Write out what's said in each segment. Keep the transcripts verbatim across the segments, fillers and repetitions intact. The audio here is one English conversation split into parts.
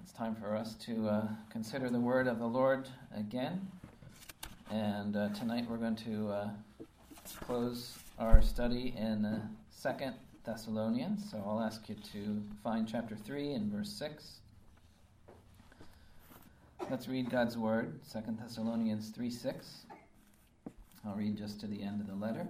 It's time for us to uh, consider the word of the Lord again. And uh, tonight we're going to uh, close our study in uh, Second Thessalonians. So I'll ask you to find chapter three and verse six. Let's read God's word, Second Thessalonians three six. I'll read just to the end of the letter.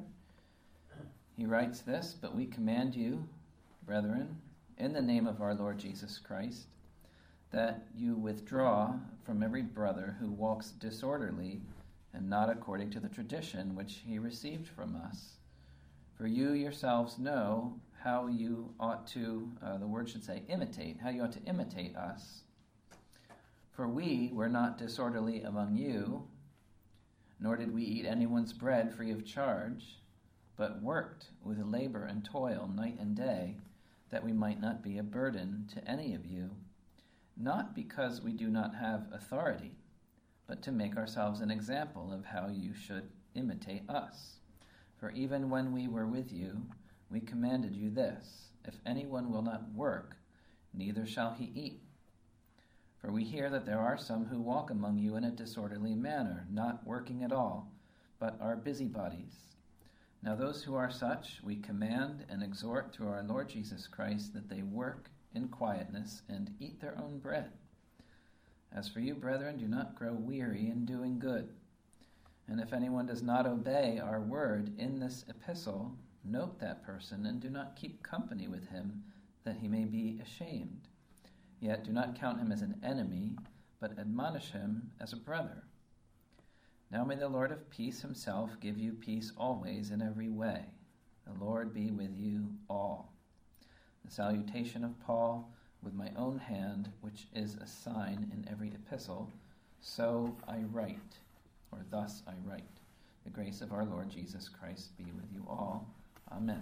He writes this, "But we command you, brethren, in the name of our Lord Jesus Christ, that you withdraw from every brother who walks disorderly and not according to the tradition which he received from us. For you yourselves know how you ought to, uh, the word should say, imitate, how you ought to imitate us. For we were not disorderly among you, nor did we eat anyone's bread free of charge, but worked with labor and toil night and day, that we might not be a burden to any of you, not because we do not have authority, but to make ourselves an example of how you should imitate us. For even when we were with you, we commanded you this, if anyone will not work, neither shall he eat. For we hear that there are some who walk among you in a disorderly manner, not working at all, but are busybodies. Now those who are such, we command and exhort through our Lord Jesus Christ that they work in quietness and eat their own bread. As for you, brethren, do not grow weary in doing good. And if anyone does not obey our word in this epistle, note that person and do not keep company with him, that he may be ashamed. Yet do not count him as an enemy, but admonish him as a brother. Now may the Lord of peace himself give you peace always in every way. The Lord be with you all. The salutation of Paul with my own hand, which is a sign in every epistle, so I write, or thus I write. The grace of our Lord Jesus Christ be with you all. Amen."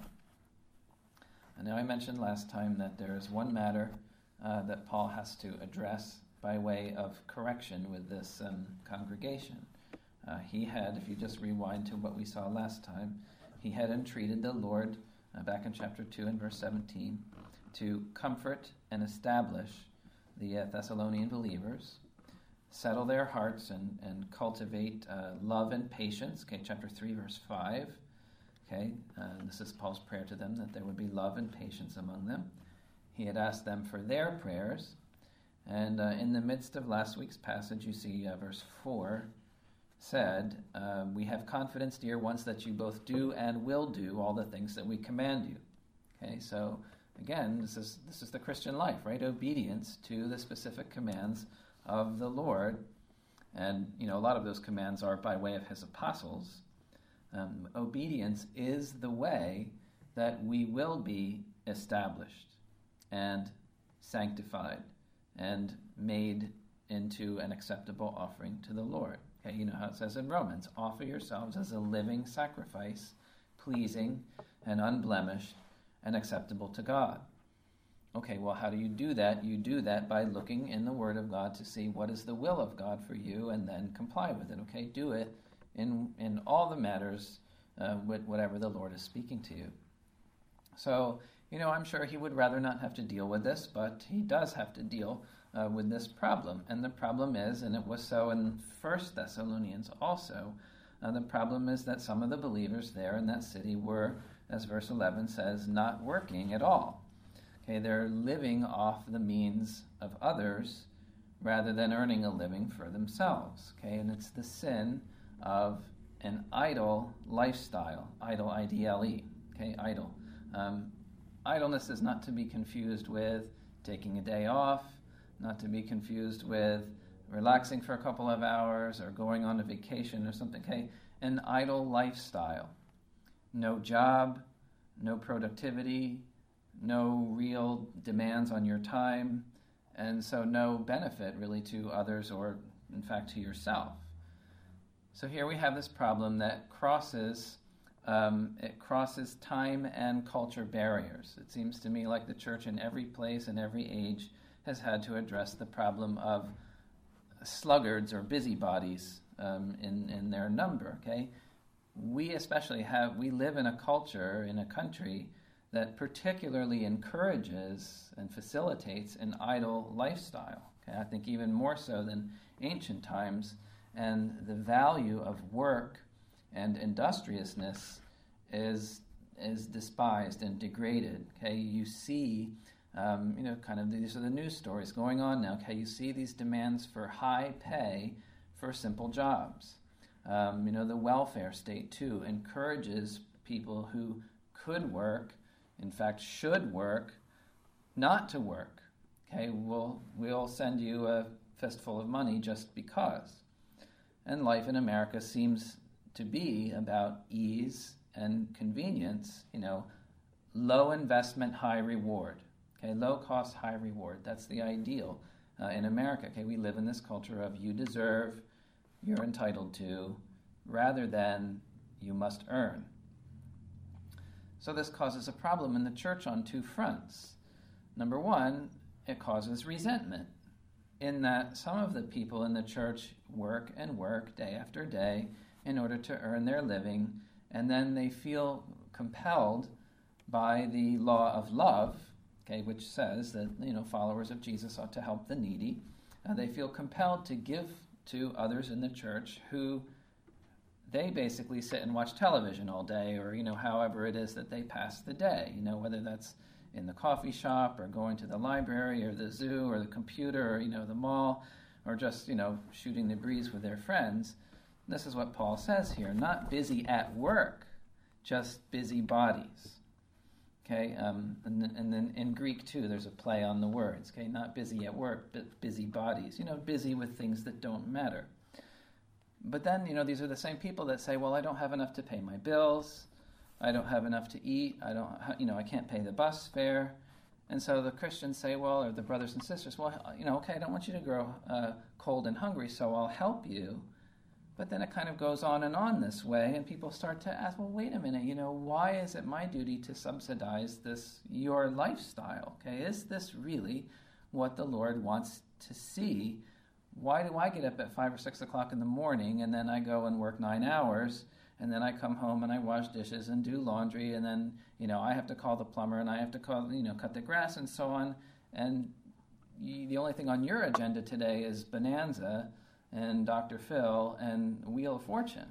And now I mentioned last time that there is one matter uh, that Paul has to address by way of correction with this um, congregation. Uh, he had, if you just rewind to what we saw last time, he had entreated the Lord, uh, back in chapter two and verse seventeen, to comfort and establish the uh, Thessalonian believers, settle their hearts and, and cultivate uh, love and patience. Okay, chapter three, verse five. Okay, uh, this is Paul's prayer to them, that there would be love and patience among them. He had asked them for their prayers. And uh, in the midst of last week's passage, you see uh, verse four said, uh, "We have confidence, dear ones, that you both do and will do all the things that we command you." Okay, so again, this is this is the Christian life, right? Obedience to the specific commands of the Lord. And, you know, a lot of those commands are by way of his apostles. Um, obedience is the way that we will be established and sanctified and made into an acceptable offering to the Lord. Okay, you know how it says in Romans, offer yourselves as a living sacrifice, pleasing and unblemished and acceptable to God. Okay, well, how do you do that? You do that by looking in the Word of God to see what is the will of God for you and then comply with it. Okay, do it in in all the matters uh, with whatever the Lord is speaking to you. So, you know, I'm sure he would rather not have to deal with this, but he does have to deal uh, with this problem. And the problem is, and it was so in First Thessalonians also, uh, the problem is that some of the believers there in that city were, as verse eleven says, not working at all. Okay, they're living off the means of others rather than earning a living for themselves. Okay, and it's the sin of an idle lifestyle, idle, I D L E, okay, idle. Um, idleness is not to be confused with taking a day off, not to be confused with relaxing for a couple of hours or going on a vacation or something, okay? An idle lifestyle. No job, no productivity, no real demands on your time, and so no benefit really to others or, in fact, to yourself. So here we have this problem that crosses um, it crosses time and culture barriers. It seems to me like the church in every place and every age has had to address the problem of sluggards or busybodies um, in, in their number, okay? We especially have, we live in a culture, in a country that particularly encourages and facilitates an idle lifestyle. Okay, I think even more so than ancient times, and the value of work and industriousness is is despised and degraded. Okay, you see, um, you know, kind of these are the news stories going on now. Okay, you see these demands for high pay for simple jobs. Um, you know, the welfare state too encourages people who could work, in fact, should work, not to work. Okay, we'll we'll send you a fistful of money just because. And life in America seems to be about ease and convenience, you know, low investment, high reward. Okay, low cost, high reward. That's the ideal uh, in America. Okay, we live in this culture of you deserve, you're entitled to, rather than you must earn. So this causes a problem in the church on two fronts. Number one, it causes resentment, in that some of the people in the church work and work day after day in order to earn their living, and then they feel compelled by the law of love, okay, which says that, you know, followers of Jesus ought to help the needy. Uh, they feel compelled to give to others in the church who they basically sit and watch television all day, or, you know, however it is that they pass the day, you know, whether that's in the coffee shop or going to the library or the zoo or the computer or, you know, the mall, or just, you know, shooting the breeze with their friends. This is what Paul says here, not busy at work, just busy bodies. Okay, um, and, then, and then in Greek too, there's a play on the words. Okay, not busy at work, but busy bodies. You know, busy with things that don't matter. But then, you know, these are the same people that say, well, I don't have enough to pay my bills. I don't have enough to eat. I don't, you know, I can't pay the bus fare. And so the Christians say, well, or the brothers and sisters, well, you know, okay, I don't want you to grow uh, cold and hungry, so I'll help you. But then it kind of goes on and on this way, and people start to ask, well, wait a minute, you know, why is it my duty to subsidize this, your lifestyle? Okay, is this really what the Lord wants to see? Why do I get up at five or six o'clock in the morning, and then I go and work nine hours, and then I come home and I wash dishes and do laundry, and then, you know, I have to call the plumber, and I have to call, you know, cut the grass and so on, and you, the only thing on your agenda today is Bonanza and Doctor Phil and Wheel of Fortune.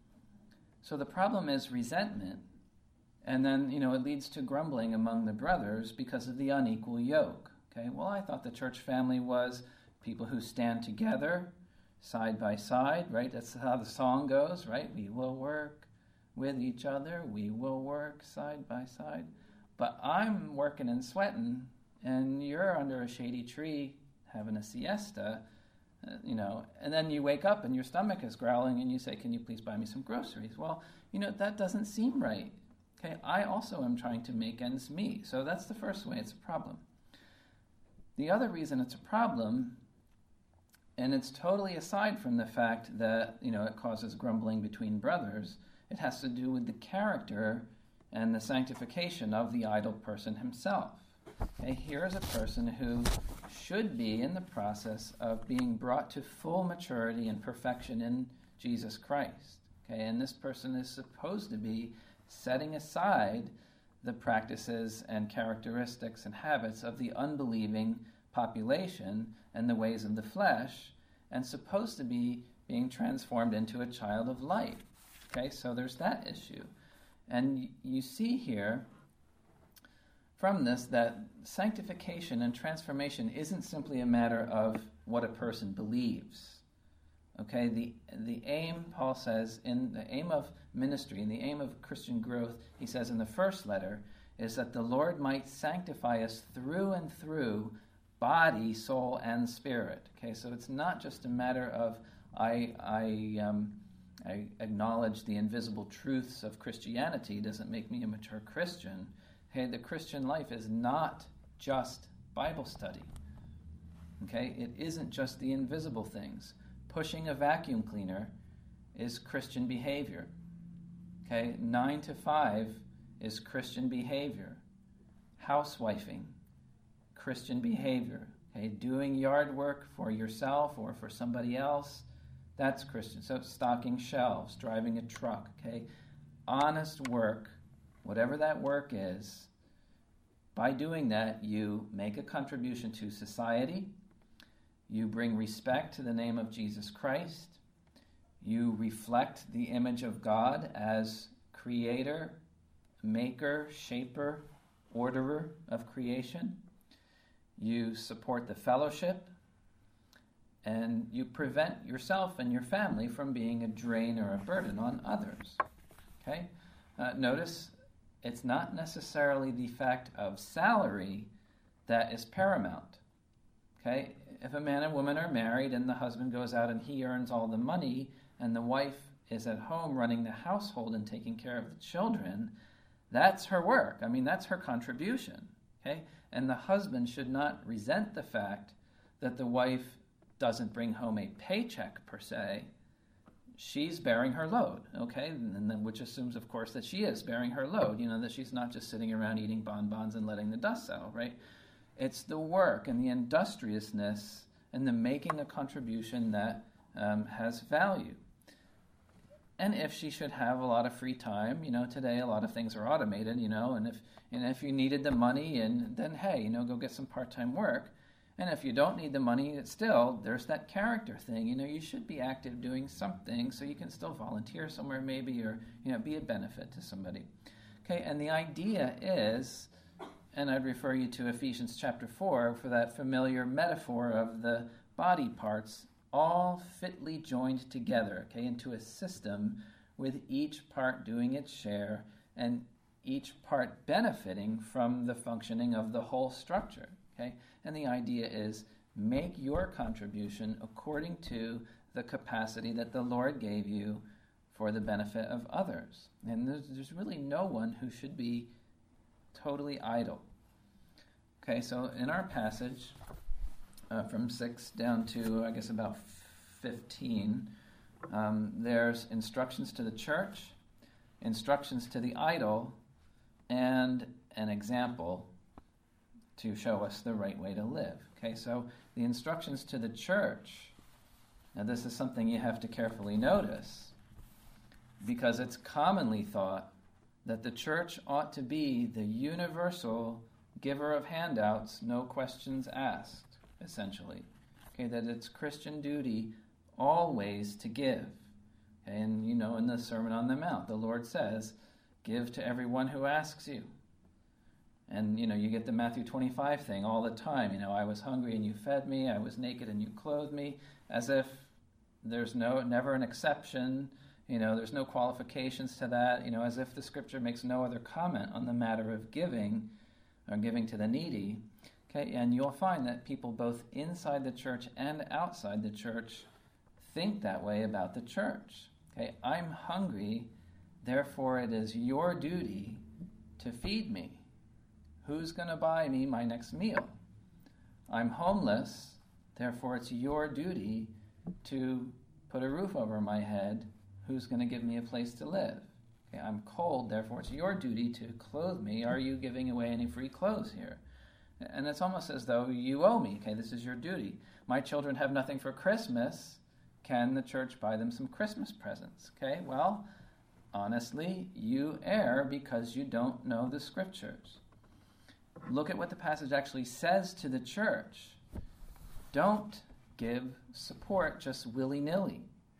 So the problem is resentment, and then, you know, it leads to grumbling among the brothers because of the unequal yoke. Okay, well, I thought the church family was people who stand together, side by side, right? That's how the song goes, right? We will work with each other, we will work side by side. But I'm working and sweating, and you're under a shady tree having a siesta, uh, you know, and then you wake up and your stomach is growling and you say, can you please buy me some groceries? Well, you know, that doesn't seem right. Okay, I also am trying to make ends meet. So that's the first way it's a problem. The other reason it's a problem, and it's totally aside from the fact that, you know, it causes grumbling between brothers, it has to do with the character and the sanctification of the idle person himself. Okay, here is a person who should be in the process of being brought to full maturity and perfection in Jesus Christ. Okay, and this person is supposed to be setting aside the practices and characteristics and habits of the unbelieving population and the ways of the flesh, and supposed to be being transformed into a child of light. Okay, so there's that issue. And you see here from this that sanctification and transformation isn't simply a matter of what a person believes. Okay, the the aim, Paul says, in the aim of ministry, and the aim of Christian growth, he says in the first letter, is that the Lord might sanctify us through and through, body, soul, and spirit. Okay, so it's not just a matter of I I um, I acknowledge the invisible truths of Christianity doesn't make me a mature Christian. Okay, the Christian life is not just Bible study. Okay, it isn't just the invisible things. Pushing a vacuum cleaner is Christian behavior. Okay, nine to five is Christian behavior. Housewifing, Christian behavior. Okay, doing yard work for yourself or for somebody else, that's Christian. So stocking shelves, driving a truck, okay? Honest work, whatever that work is, By doing that, you make a contribution to society, you bring respect to the name of Jesus Christ, you reflect the image of God as creator, maker, shaper, orderer of creation, you support the fellowship, and you prevent yourself and your family from being a drain or a burden on others. Okay? Uh, notice it's not necessarily the fact of salary that is paramount. Okay? If a man and woman are married and the husband goes out and he earns all the money and the wife is at home running the household and taking care of the children, that's her work. I mean, that's her contribution. Okay? And the husband should not resent the fact that the wife doesn't bring home a paycheck per se. She's bearing her load, okay? And then, which assumes, of course, that she is bearing her load, you know, that she's not just sitting around eating bonbons and letting the dust settle, right? It's the work and the industriousness and the making a contribution that um, has value. And if she should have a lot of free time, you know, today a lot of things are automated, you know, and if and if you needed the money, and then, hey, you know, go get some part-time work. And if you don't need the money, it's still, there's that character thing. You know, you should be active doing something so you can still volunteer somewhere maybe, or, you know, be a benefit to somebody. Okay, and the idea is, and I'd refer you to Ephesians chapter four for that familiar metaphor of the body parts all fitly joined together, okay, into a system with each part doing its share and each part benefiting from the functioning of the whole structure, okay? And the idea is make your contribution according to the capacity that the Lord gave you for the benefit of others. And there's, there's really no one who should be totally idle. Okay, so in our passage, uh, from six down to, I guess, about fifteen, um, there's instructions to the church, instructions to the idle, and an example to show us the right way to live. Okay, so the instructions to the church, now this is something you have to carefully notice, because it's commonly thought that the church ought to be the universal giver of handouts, no questions asked, essentially. Okay, that it's Christian duty always to give. Okay, and you know, in the Sermon on the Mount, the Lord says, give to everyone who asks you. And, you know, you get the Matthew twenty-five thing all the time. You know, I was hungry and you fed me. I was naked and you clothed me. As if there's no never an exception. You know, there's no qualifications to that. You know, as if the Scripture makes no other comment on the matter of giving or giving to the needy. Okay, and you'll find that people both inside the church and outside the church think that way about the church. Okay, I'm hungry, therefore it is your duty to feed me. Who's going to buy me my next meal? I'm homeless, therefore it's your duty to put a roof over my head. Who's going to give me a place to live? Okay, I'm cold, therefore it's your duty to clothe me. Are you giving away any free clothes here? And it's almost as though you owe me. Okay, this is your duty. My children have nothing for Christmas. Can the church buy them some Christmas presents? Okay, well, honestly, you err because you don't know the Scriptures. Look at what the passage actually says to the church. Don't give support just willy-nilly.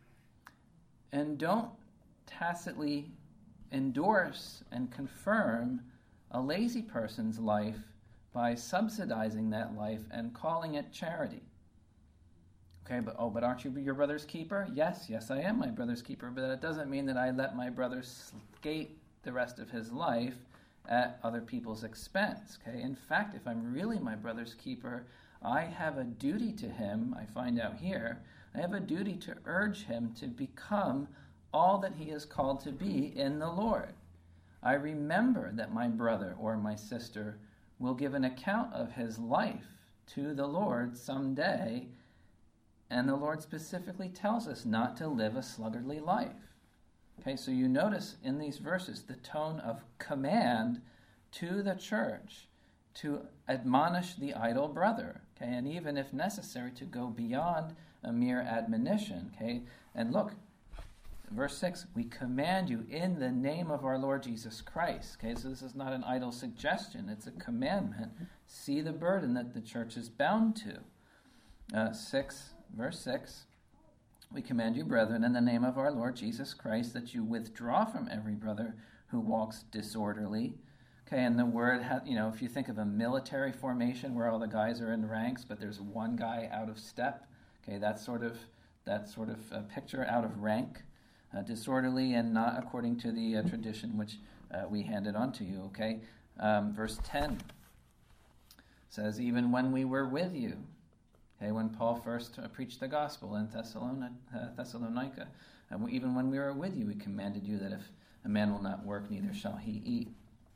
And don't tacitly endorse and confirm a lazy person's life by subsidizing that life and calling it charity. Okay, but oh, but aren't you your brother's keeper? Yes, yes, I am my brother's keeper, but that doesn't mean that I let my brother skate the rest of his life at other people's expense. Okay, in fact, if I'm really my brother's keeper, I have a duty to him, I find out here, I have a duty to urge him to become all that he is called to be in the Lord. I remember that my brother or my sister will give an account of his life to the Lord someday, and the Lord specifically tells us not to live a sluggardly life. Okay, so you notice in these verses the tone of command to the church to admonish the idle brother, okay, and even if necessary to go beyond a mere admonition, okay. And look, verse six, we command you in the name of our Lord Jesus Christ. Okay, so this is not an idle suggestion. It's a commandment. See the burden that the church is bound to. Uh, six, verse six, we command you, brethren, in the name of our Lord Jesus Christ, that you withdraw from every brother who walks disorderly. Okay, and the word, ha- you know, if you think of a military formation where all the guys are in ranks, but there's one guy out of step, okay, that's sort of that sort of uh, picture, out of rank, uh, disorderly, and not according to the uh, tradition which uh, we handed on to you. Okay, um, verse ten says, even when we were with you. Okay, when Paul first uh, preached the gospel in Thessalonica, uh, Thessalonica uh, we, even when we were with you, we commanded you that if a man will not work, neither shall he eat.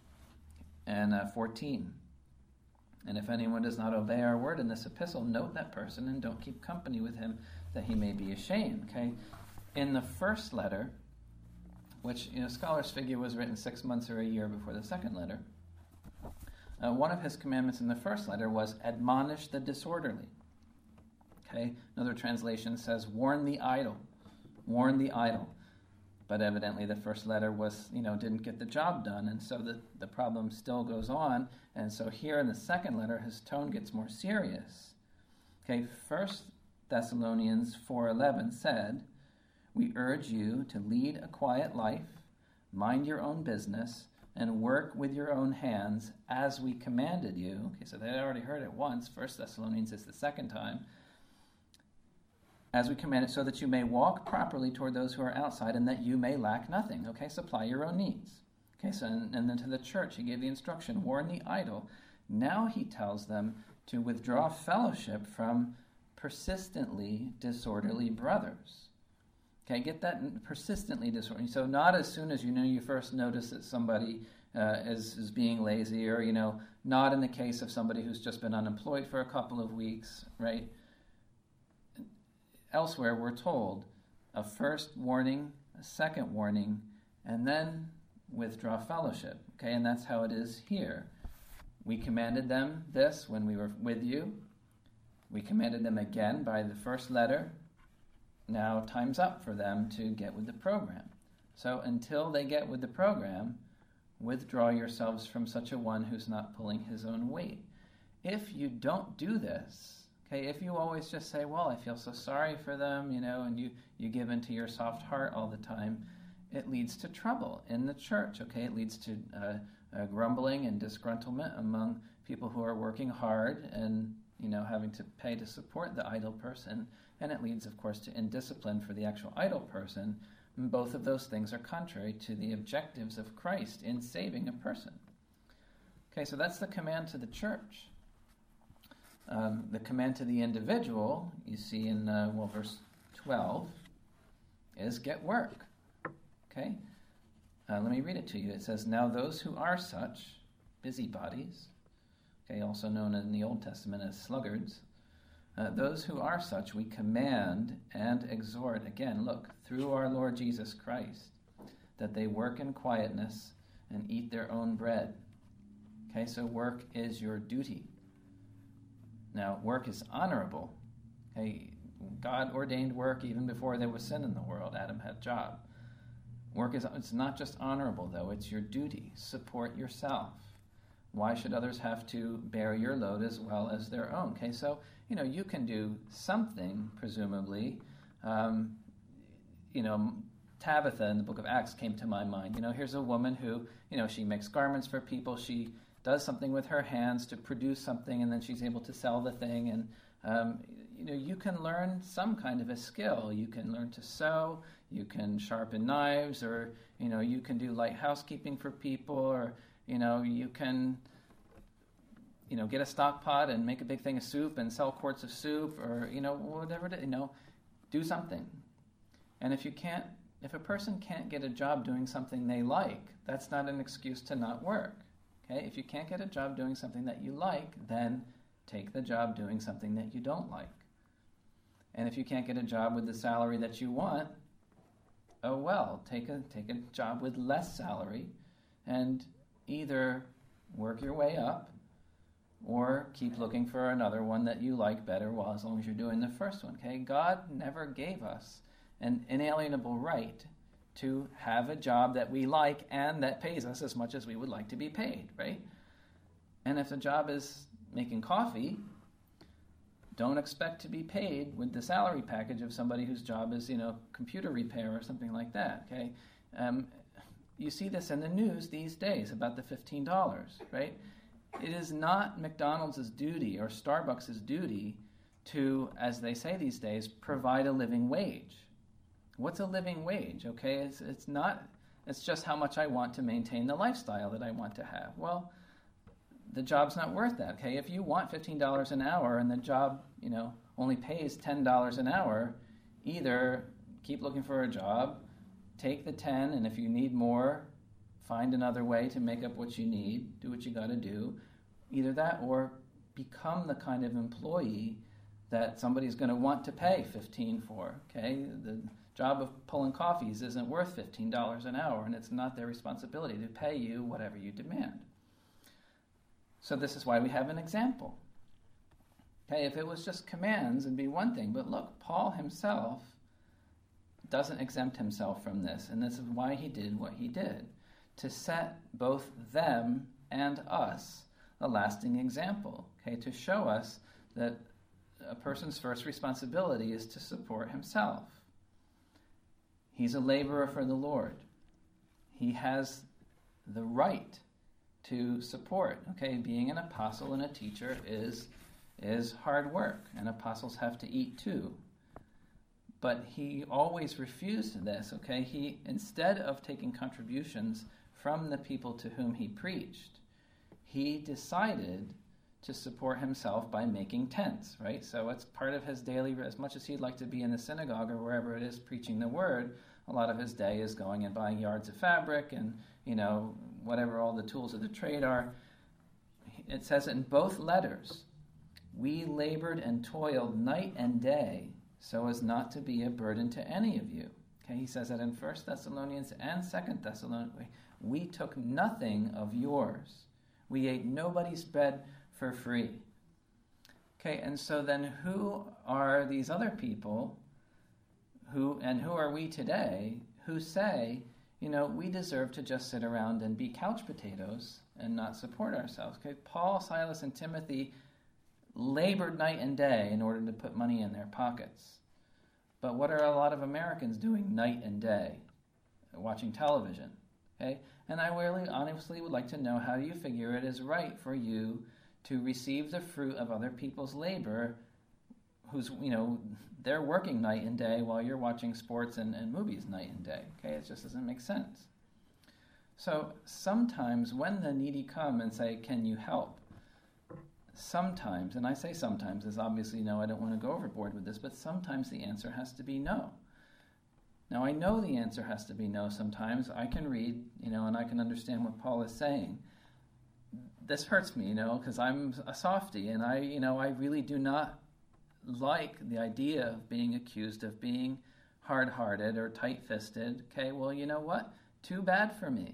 And uh, fourteen, and if anyone does not obey our word in this epistle, note that person and don't keep company with him, that he may be ashamed. Okay, in the first letter, which, you know, scholars figure was written six months or a year before the second letter, uh, one of his commandments in the first letter was admonish the disorderly. Okay, another translation says warn the idle, warn the idle. But evidently the first letter was, you know, didn't get the job done, and so the, the problem still goes on. And so here in the second letter, his tone gets more serious. Okay, First Thessalonians four eleven said, we urge you to lead a quiet life, mind your own business, and work with your own hands as we commanded you. Okay, so they had already heard it once. First Thessalonians is the second time. As we commanded, so that you may walk properly toward those who are outside, and that you may lack nothing. Okay, supply your own needs. Okay, so and, and then to the church, he gave the instruction, warn the idle. Now he tells them to withdraw fellowship from persistently disorderly brothers. Okay, get that, persistently disorderly. So not as soon as you know you first notice that somebody uh, is, is being lazy, or, you know, not in the case of somebody who's just been unemployed for a couple of weeks, right? Elsewhere, we're told a first warning, a second warning, and then withdraw fellowship. Okay, and that's how it is here. We commanded them this when we were with you. We commanded them again by the first letter. Now time's up for them to get with the program. So until they get with the program, withdraw yourselves from such a one who's not pulling his own weight. If you don't do this, okay, if you always just say, well, I feel so sorry for them, you know, and you, you give into your soft heart all the time, it leads to trouble in the church, okay? It leads to uh, uh, grumbling and disgruntlement among people who are working hard and, you know, having to pay to support the idle person. And it leads, of course, to indiscipline for the actual idle person. And both of those things are contrary to the objectives of Christ in saving a person. Okay, so that's the command to the church. Um, the command to the individual, you see in, uh, well, verse twelve, is get work. Okay? Uh, let me read it to you. It says, now those who are such, busybodies, okay, also known in the Old Testament as sluggards, uh, those who are such we command and exhort, again, look, through our Lord Jesus Christ, that they work in quietness and eat their own bread. Okay, so work is your duty. Now, work is honorable. Okay, God ordained work even before there was sin in the world. Adam had a job. Work is, it's not just honorable, though. It's your duty. Support yourself. Why should others have to bear your load as well as their own? Okay, so, you know, you can do something, presumably. Um, you know, Tabitha in the book of Acts came to my mind. You know, here's a woman who, you know, she makes garments for people. She does something with her hands to produce something, and then she's able to sell the thing. And, um, you know, you can learn some kind of a skill. You can learn to sew. You can sharpen knives, or, you know, you can do light housekeeping for people, or, you know, you can, you know, get a stock pot and make a big thing of soup and sell quarts of soup, or, you know, whatever it is, you know, do something. And if you can't, if a person can't get a job doing something they like, that's not an excuse to not work. Okay? If you can't get a job doing something that you like, then take the job doing something that you don't like. And if you can't get a job with the salary that you want, oh well, take a take a job with less salary, and either work your way up or keep looking for another one that you like better, while as long as you're doing the first one. Okay? God never gave us an inalienable right to have a job that we like and that pays us as much as we would like to be paid, right? And if the job is making coffee, don't expect to be paid with the salary package of somebody whose job is, you know, computer repair or something like that, okay? Um, you see this in the news these days about the fifteen dollars, right? It is not McDonald's duty or Starbucks' duty to, as they say these days, provide a living wage. What's a living wage, okay? It's, it's not, it's just how much I want to maintain the lifestyle that I want to have. Well, the job's not worth that, okay? If you want fifteen dollars an hour and the job, you know, only pays ten dollars an hour, either keep looking for a job, take the ten, and if you need more, find another way to make up what you need, do what you got to do. Either that or become the kind of employee that somebody's going to want to pay fifteen for, okay? The job of pulling coffees isn't worth fifteen dollars an hour, and it's not their responsibility to pay you whatever you demand. So this is why we have an example. Okay, if it was just commands, it'd be one thing, but look, Paul himself doesn't exempt himself from this, and this is why he did what he did, to set both them and us a lasting example, okay, to show us that a person's first responsibility is to support himself. He's a laborer for the Lord. He has the right to support, okay, being an apostle and a teacher is, is hard work, and apostles have to eat too. But he always refused this, okay? He, instead of taking contributions from the people to whom he preached, he decided to support himself by making tents, right? So it's part of his daily, as much as he'd like to be in the synagogue or wherever it is preaching the word, a lot of his day is going and buying yards of fabric and, you know, whatever all the tools of the trade are. It says it in both letters. We labored and toiled night and day so as not to be a burden to any of you. Okay, he says that in First Thessalonians and Second Thessalonians. We took nothing of yours. We ate nobody's bread for free. Okay, and so then who are these other people who, and who are we today, who say, you know, we deserve to just sit around and be couch potatoes and not support ourselves? Okay, Paul, Silas, and Timothy labored night and day in order to put money in their pockets. But what are a lot of Americans doing night and day? Watching television. Okay? And I really honestly would like to know, how do you figure it is right for you to receive the fruit of other people's labor, who's, you know, they're working night and day while you're watching sports and, and movies night and day? Okay, it just doesn't make sense. So sometimes when the needy come and say, can you help? Sometimes, and I say sometimes, as obviously, no, I don't want to go overboard with this, but sometimes the answer has to be no. Now, I know the answer has to be no sometimes. I can read, you know, and I can understand what Paul is saying. This hurts me, you know, because I'm a softie, and I, you know, I really do not like the idea of being accused of being hard-hearted or tight-fisted. Okay, well, you know what? Too bad for me.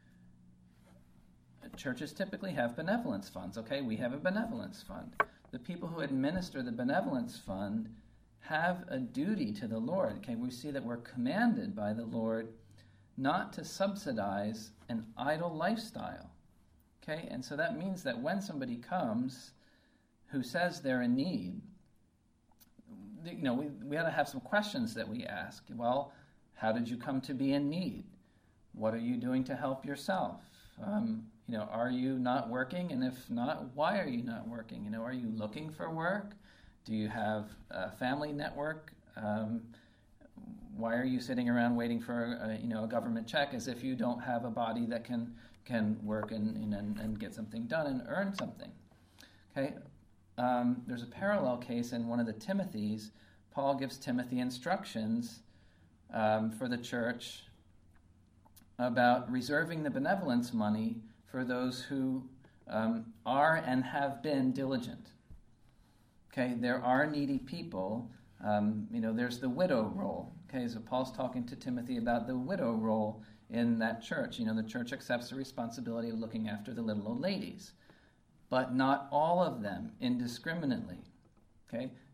Churches typically have benevolence funds, okay? We have a benevolence fund. The people who administer the benevolence fund have a duty to the Lord, okay? We see that we're commanded by the Lord not to subsidize an idle lifestyle, okay? And so that means that when somebody comes who says they're in need, you know, we, we ought to have some questions that we ask. Well, how did you come to be in need? What are you doing to help yourself? Um, you know, are you not working? And if not, why are you not working? You know, are you looking for work? Do you have a family network? Um, why are you sitting around waiting for a, you know, a government check as if you don't have a body that can can work and and, and get something done and earn something? Okay, um, there's a parallel case in one of the Timothys. Paul gives Timothy instructions um, for the church about reserving the benevolence money for those who um, are and have been diligent. Okay, there are needy people. Um, you know, there's the widow role. Okay, so Paul's talking to Timothy about the widow role in that church. You know, the church accepts the responsibility of looking after the little old ladies, but not all of them indiscriminately. Okay,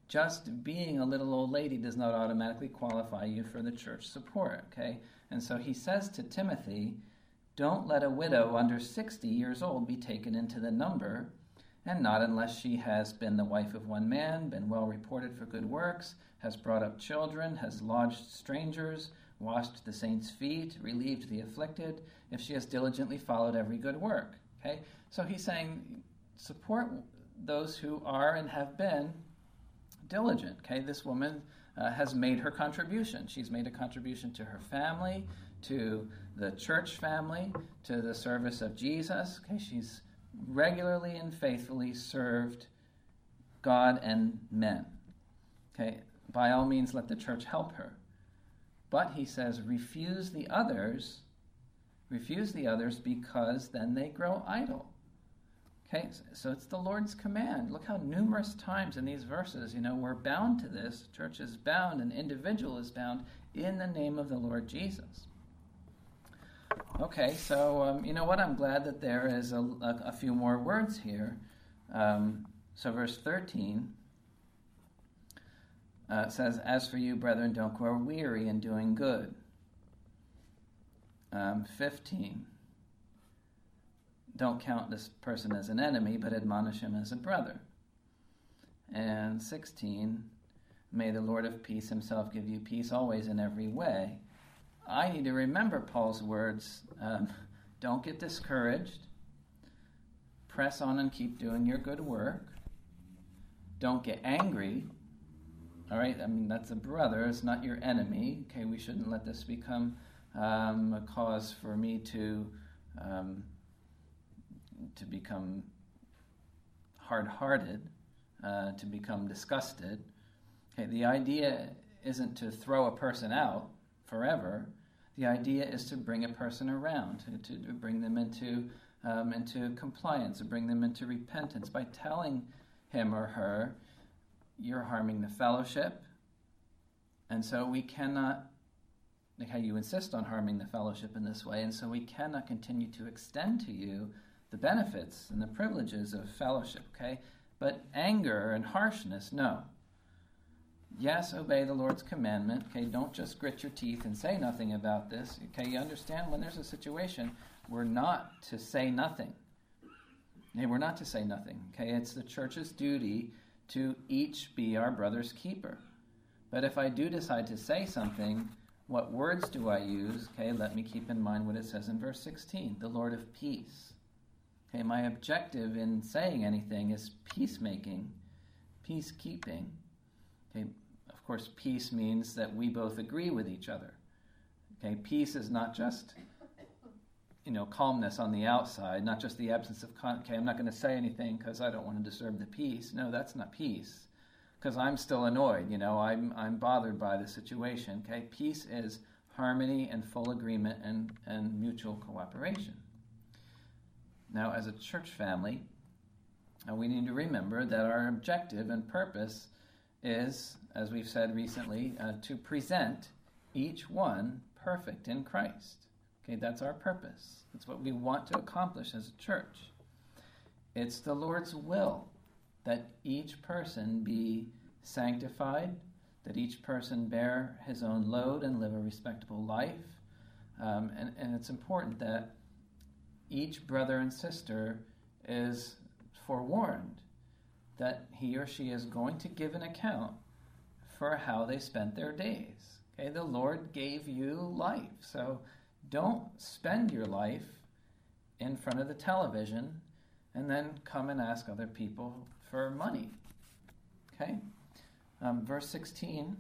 just being a little old lady does not automatically qualify you for the church support, okay? And so he says to Timothy, don't let a widow under sixty years old be taken into the number, and not unless she has been the wife of one man, been well reported for good works, has brought up children, has lodged strangers, washed the saints' feet, relieved the afflicted, if she has diligently followed every good work. Okay? So he's saying support those who are and have been diligent. Okay? This woman uh, has made her contribution. She's made a contribution to her family, to the church family, to the service of Jesus. Okay? She's regularly and faithfully served God and men. Okay? By all means, let the church help her. But he says, refuse the others, refuse the others because then they grow idle. Okay, so it's the Lord's command. Look how numerous times in these verses, you know, we're bound to this. Church is bound, an individual is bound in the name of the Lord Jesus. Okay, so um, you know what? I'm glad that there is a, a, a few more words here. Um, so verse thirteen uh, says, as for you, brethren, don't grow weary in doing good. Um, fifteen, don't count this person as an enemy, but admonish him as a brother. And sixteen, may the Lord of peace himself give you peace always in every way. I need to remember Paul's words. Um, don't get discouraged. Press on and keep doing your good work. Don't get angry. All right, I mean, that's a brother. It's not your enemy. Okay, we shouldn't let this become um, a cause for me to um, to become hard-hearted, uh, to become disgusted. Okay, the idea isn't to throw a person out forever. The idea is to bring a person around, to, to bring them into um, into compliance, to bring them into repentance by telling him or her, you're harming the fellowship, and so we cannot, like how you insist on harming the fellowship in this way, and so we cannot continue to extend to you the benefits and the privileges of fellowship, okay? But anger and harshness, no. Yes, obey the Lord's commandment, okay? Don't just grit your teeth and say nothing about this, okay? You understand when there's a situation, we're not to say nothing. Okay, we're not to say nothing, okay? It's the church's duty to each be our brother's keeper. But if I do decide to say something, what words do I use? Okay, let me keep in mind what it says in verse sixteen, the Lord of peace. Okay, my objective in saying anything is peacemaking, peacekeeping. Okay, of course, peace means that we both agree with each other. Okay, peace is not just, you know, calmness on the outside, not just the absence of, con- okay, I'm not going to say anything because I don't want to disturb the peace. No, that's not peace, because I'm still annoyed, you know, I'm I'm bothered by the situation. Okay, peace is harmony and full agreement and, and mutual cooperation. Now, as a church family, uh, we need to remember that our objective and purpose is, as we've said recently, uh, to present each one perfect in Christ. Okay, that's our purpose. That's what we want to accomplish as a church. It's the Lord's will that each person be sanctified, that each person bear his own load and live a respectable life. Um, and, and it's important that each brother and sister is forewarned that he or she is going to give an account for how they spent their days. Okay, the Lord gave you life, so don't spend your life in front of the television and then come and ask other people for money. Okay? Um, verse sixteen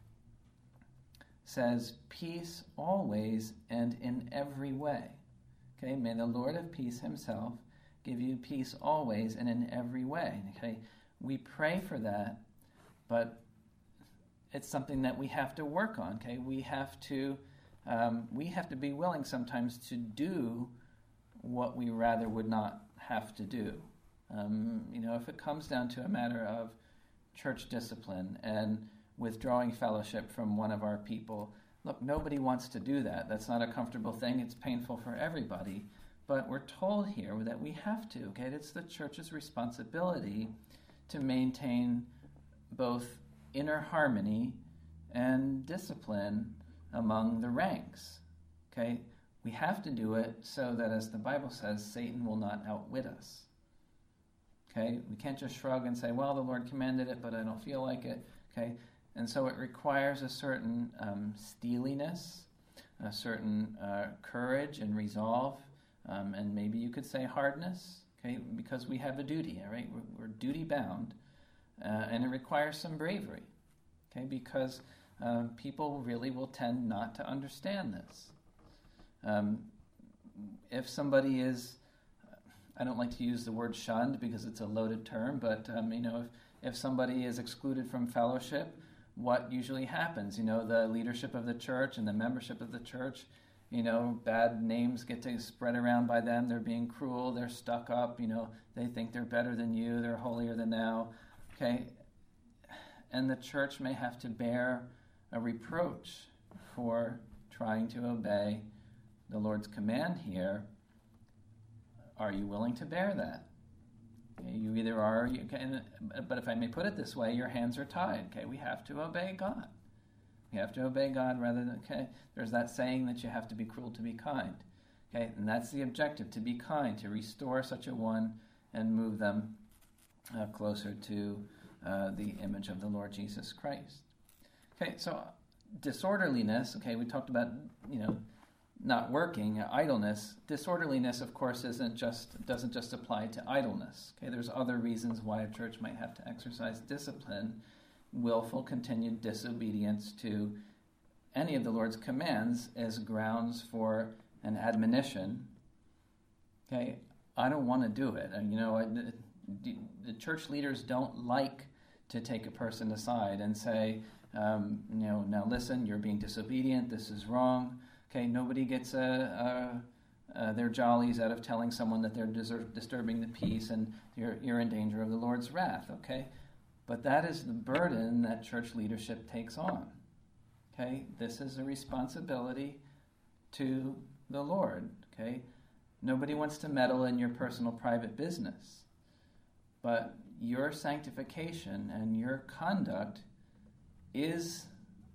says, peace always and in every way. Okay? May the Lord of peace himself give you peace always and in every way. Okay? We pray for that, but it's something that we have to work on. Okay? We have to Um, we have to be willing sometimes to do what we rather would not have to do. Um, you know, if it comes down to a matter of church discipline and withdrawing fellowship from one of our people, look, nobody wants to do that. That's not a comfortable thing. It's painful for everybody. But we're told here that we have to. Okay, it's the church's responsibility to maintain both inner harmony and discipline among the ranks. Okay? We have to do it so that, as the Bible says, Satan will not outwit us. Okay? We can't just shrug and say, well, the Lord commanded it, but I don't feel like it. Okay? And so it requires a certain um, steeliness, a certain uh, courage and resolve, um, and maybe you could say hardness, okay? Because we have a duty, all right? We're, we're duty-bound, uh, and it requires some bravery, okay? Because uh, people really will tend not to understand this. Um, if somebody is, I don't like to use the word shunned because it's a loaded term, but um, you know, if, if somebody is excluded from fellowship, what usually happens? You know, the leadership of the church and the membership of the church, you know, bad names get to spread around by them. They're being cruel. They're stuck up. You know, they think they're better than you. They're holier than thou. Okay? And the church may have to bear a reproach for trying to obey the Lord's command here. Are you willing to bear that? You either are, or you can, but if I may put it this way, your hands are tied. Okay, we have to obey God. We have to obey God rather than, okay, there's that saying that you have to be cruel to be kind. Okay, and that's the objective, to be kind, to restore such a one and move them uh, closer to uh, the image of the Lord Jesus Christ. Okay, so disorderliness, okay, we talked about, you know, not working, idleness. Disorderliness, of course, isn't just doesn't just apply to idleness. Okay, there's other reasons why a church might have to exercise discipline. Willful, continued disobedience to any of the Lord's commands as grounds for an admonition. Okay, I don't want to do it. And, you know, the, the church leaders don't like to take a person aside and say, um, you know, now listen, you're being disobedient. This is wrong. Okay, nobody gets a, a, a, their jollies out of telling someone that they're deser- disturbing the peace and you're, you're in danger of the Lord's wrath, okay? But that is the burden that church leadership takes on, okay? This is a responsibility to the Lord, okay? Nobody wants to meddle in your personal private business, but your sanctification and your conduct is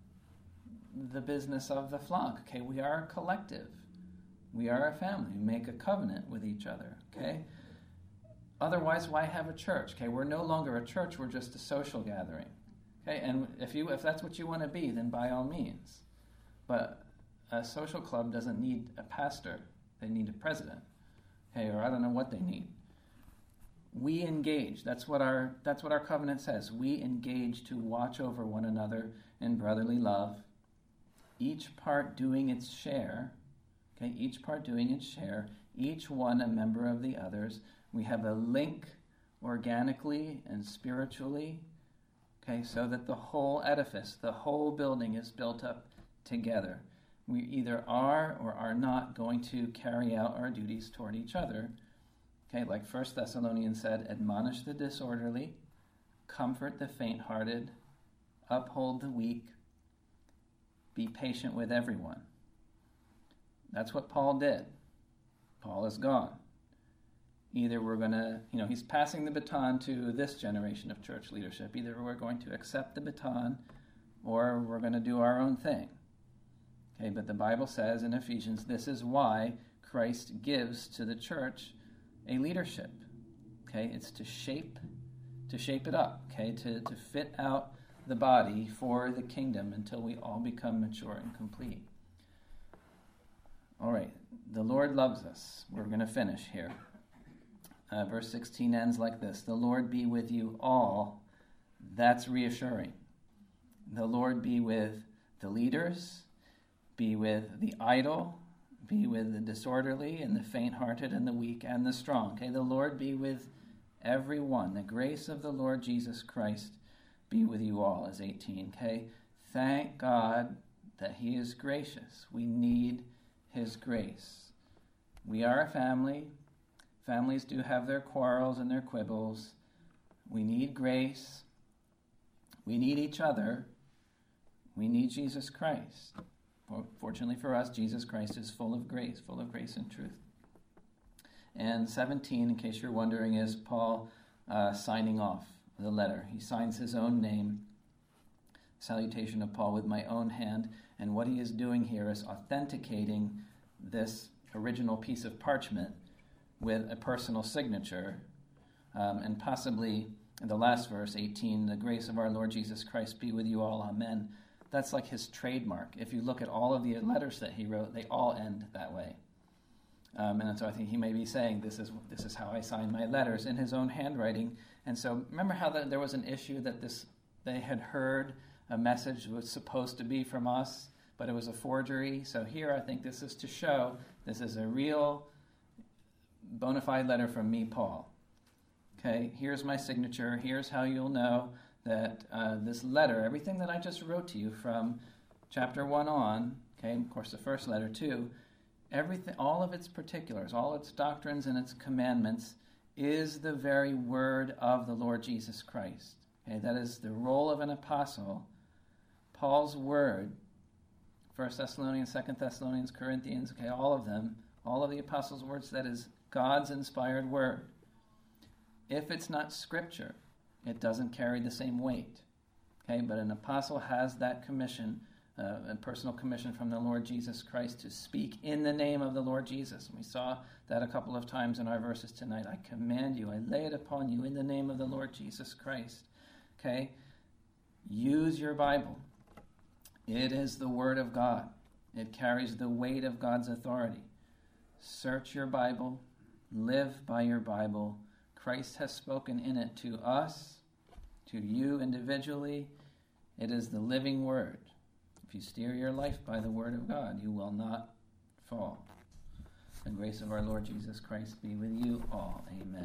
the business of the flock. Okay, we are a collective. We are a family. We make a covenant with each other. Okay? Otherwise, why have a church? Okay, we're no longer a church, we're just a social gathering. Okay, and if you if that's what you want to be, then by all means. But a social club doesn't need a pastor. They need a president. Okay, or I don't know what they need. We engage. That's what our that's what our covenant says. We engage to watch over one another in brotherly love, each part doing its share, okay, each part doing its share, each one a member of the others. We have a link organically and spiritually, okay, so that the whole edifice, the whole building is built up together. We either are or are not going to carry out our duties toward each other. Okay, like First Thessalonians said, admonish the disorderly, comfort the faint-hearted, uphold the weak, be patient with everyone. That's what Paul did. Paul is gone. Either we're going to, you know, he's passing the baton to this generation of church leadership. Either we're going to accept the baton or we're going to do our own thing. Okay, but the Bible says in Ephesians, this is why Christ gives to the church a leadership. Okay, it's to shape, to shape it up, okay, to, to fit out the body for the kingdom until we all become mature and complete. All right, the Lord loves us. We're going to finish here. Uh, verse sixteen ends like this. The Lord be with you all. That's reassuring. The Lord be with the leaders, be with the idle, be with the disorderly and the faint-hearted and the weak and the strong. Okay, the Lord be with everyone. The grace of the Lord Jesus Christ be with you all, is eighteen. Okay, thank God that He is gracious. We need His grace. We are a family. Families do have their quarrels and their quibbles. We need grace. We need each other. We need Jesus Christ. Fortunately for us, Jesus Christ is full of grace, full of grace and truth. And seventeen, in case you're wondering, is Paul uh, signing off the letter. He signs his own name. salutation of Paul with my own hand. And what he is doing here is authenticating this original piece of parchment with a personal signature. Um, and possibly in the last verse, eighteen, the grace of our Lord Jesus Christ be with you all, amen. That's like his trademark. If you look at all of the letters that he wrote, they all end that way. Um, and so I think he may be saying, this is this is how I sign my letters, in his own handwriting. And so remember how the, there was an issue that this they had heard a message was supposed to be from us, but it was a forgery. So here I think this is to show this is a real bona fide letter from me, Paul. Okay, here's my signature. Here's how you'll know that uh, this letter, everything that I just wrote to you from chapter one on, okay, of course the first letter too, everything, all of its particulars, all its doctrines and its commandments is the very word of the Lord Jesus Christ. Okay, that is the role of an apostle. Paul's word, First Thessalonians, Second Thessalonians, Corinthians, okay, all of them, all of the apostles' words, that is God's inspired word. If it's not scripture, it doesn't carry the same weight. Okay, but an apostle has that commission, uh, a personal commission from the Lord Jesus Christ to speak in the name of the Lord Jesus. And we saw that a couple of times in our verses tonight. I command you, I lay it upon you in the name of the Lord Jesus Christ. Okay, use your Bible. It is the Word of God. It carries the weight of God's authority. Search your Bible. Live by your Bible. Christ has spoken in it to us, to you individually. It is the living Word. If you steer your life by the Word of God, you will not fall. The grace of our Lord Jesus Christ be with you all. Amen.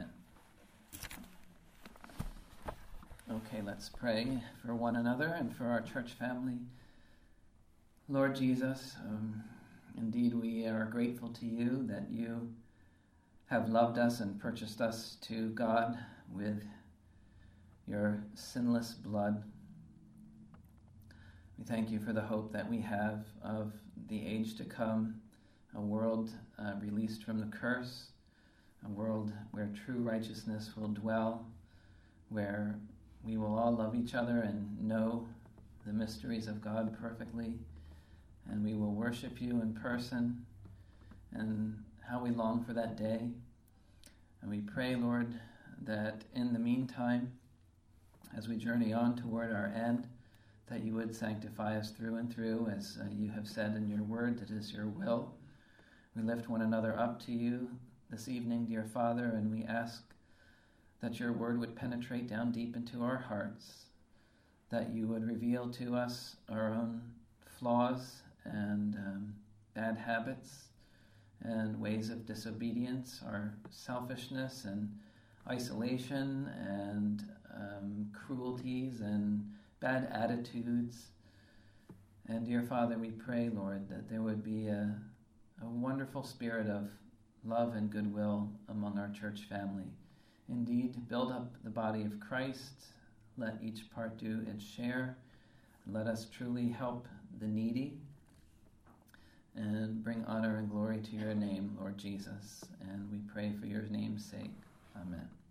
Okay, let's pray for one another and for our church family. Lord Jesus, um, indeed we are grateful to you that you have loved us and purchased us to God with your sinless blood. We thank you for the hope that we have of the age to come, a world uh, released from the curse, a world where true righteousness will dwell, where we will all love each other and know the mysteries of God perfectly, and we will worship you in person. And how we long for that day. And we pray, Lord, that in the meantime, as we journey on toward our end, that you would sanctify us through and through, as uh, you have said in your word, that is your will. We lift one another up to you this evening, dear Father, and we ask that your word would penetrate down deep into our hearts, that you would reveal to us our own flaws and um, bad habits, and ways of disobedience, our selfishness and isolation and um, cruelties and bad attitudes. And dear Father, we pray, Lord, that there would be a, a wonderful spirit of love and goodwill among our church family. Indeed, build up the body of Christ. Let each part do its share. Let us truly help the needy and bring honor and glory to your name, Lord Jesus. And we pray for your name's sake. Amen.